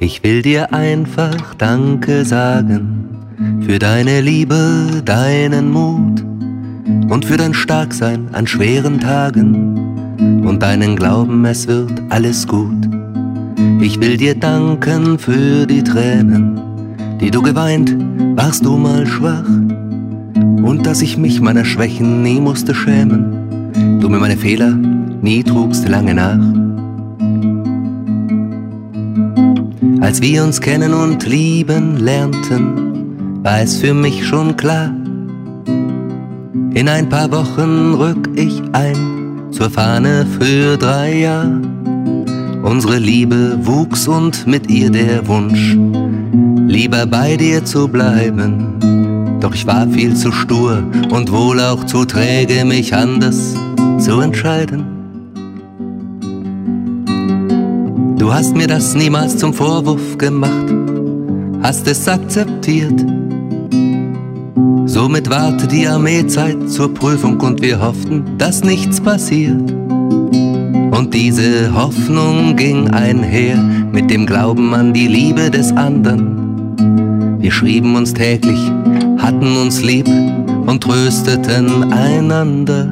Ich will dir einfach Danke sagen für deine Liebe, deinen Mut und für dein Starksein an schweren Tagen und deinen Glauben, es wird alles gut. Ich will dir danken für die Tränen, die du geweint, warst du mal schwach, und dass ich mich meiner Schwächen nie musste schämen, du mir meine Fehler nie trugst lange nach. Als wir uns kennen und lieben lernten, war es für mich schon klar, in ein paar Wochen rück ich ein zur Fahne für 3 Jahre. Unsere Liebe wuchs und mit ihr der Wunsch, lieber bei dir zu bleiben. Doch ich war viel zu stur und wohl auch zu träge, mich anders zu entscheiden. Du hast mir das niemals zum Vorwurf gemacht, hast es akzeptiert. Somit warte die Armeezeit zur Prüfung und wir hofften, dass nichts passiert. Und diese Hoffnung ging einher mit dem Glauben an die Liebe des anderen. Wir schrieben uns täglich, hatten uns lieb und trösteten einander.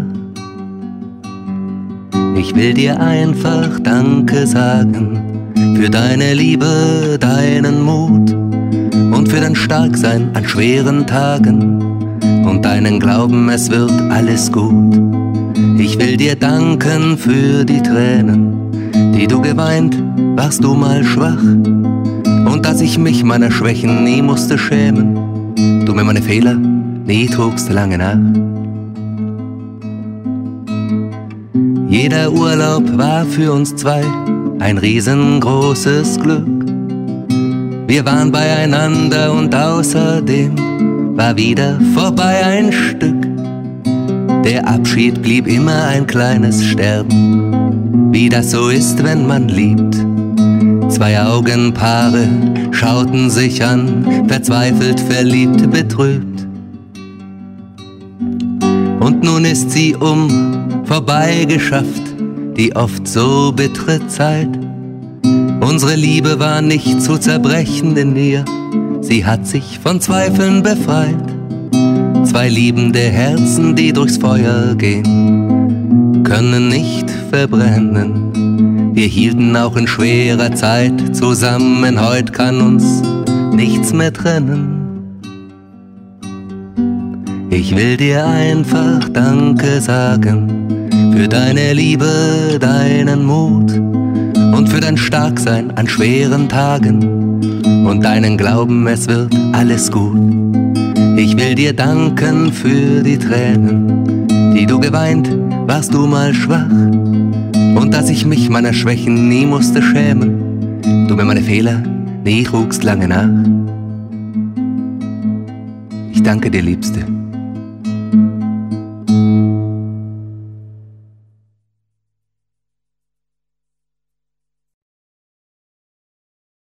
Ich will dir einfach Danke sagen für deine Liebe, deinen Mut und für dein Starksein an schweren Tagen und deinen Glauben, es wird alles gut. Ich will dir danken für die Tränen, die du geweint, warst du mal schwach, und dass ich mich meiner Schwächen nie musste schämen, du mir meine Fehler nie trugst lange nach. Jeder Urlaub war für uns zwei ein riesengroßes Glück. Wir waren beieinander und außerdem war wieder vorbei ein Stück. Der Abschied blieb immer ein kleines Sterben, wie das so ist, wenn man liebt. 2 Augenpaare schauten sich an, verzweifelt, verliebt, betrübt. Und nun ist sie vorbeigeschafft, die oft so bittere Zeit. Unsere Liebe war nicht zu zerbrechen in ihr, sie hat sich von Zweifeln befreit. 2 liebende Herzen, die durchs Feuer gehen, können nicht verbrennen. Wir hielten auch in schwerer Zeit zusammen, heut kann uns nichts mehr trennen. Ich will dir einfach Danke sagen für deine Liebe, deinen Mut und für dein Starksein an schweren Tagen und deinen Glauben, es wird alles gut. Ich will dir danken für die Tränen, die du geweint, warst du mal schwach, und dass ich mich meiner Schwächen nie musste schämen, du mir meine Fehler nie trugst lange nach. Ich danke dir, Liebste.